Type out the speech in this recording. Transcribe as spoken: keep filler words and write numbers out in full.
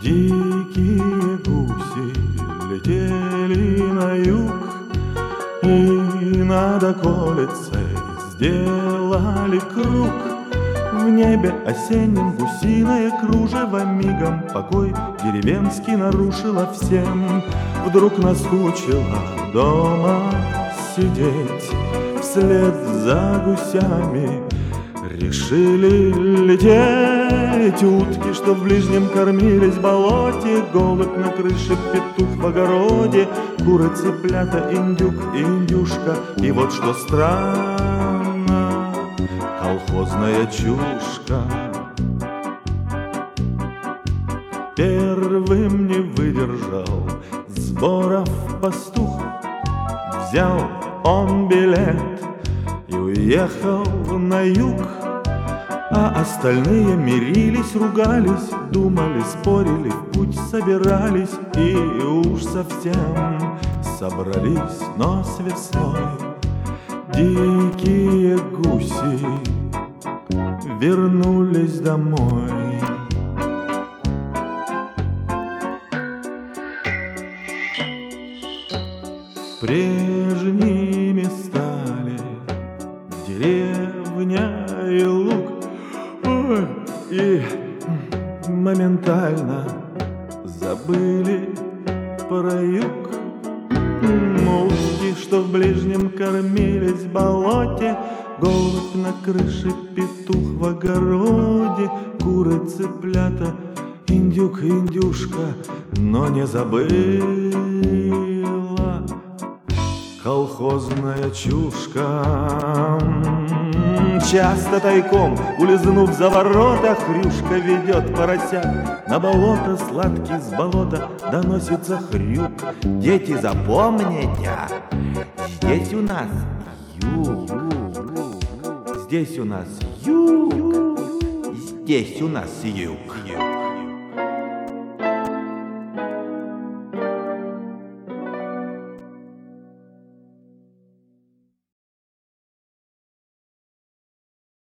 Дикие гуси летели на юг и над околицей сделали круг. В небе осеннем гусиное кружево мигом покой деревенский нарушило всем. Вдруг наскучило дома сидеть, вслед за гусями решили лететь. Утки, что в ближнем кормились болоте, голубь на крыше, петух в огороде, куры, цыплята, индюк, индюшка. И вот что странно, колхозная чушка. Первым не выдержал сборов пастух, взял он билет и уехал на юг. А остальные мирились, ругались, думали, спорили, в путь собирались. И уж совсем собрались, но с весной дикие гуси вернулись домой. Прежними стали деревня и луг, ой, и моментально забыли про юг. Утки, что в ближнем кормились в болоте, голубь на крыше, петух в огороде, куры, цыплята, индюк, индюшка, но не забыла колхозная чушка. Часто тайком, улизнув за ворота, хрюшка ведет поросят на болото. Сладкий с болота доносится хрюк. Дети, запомните, здесь у нас юг, здесь у нас юг, здесь у нас юг.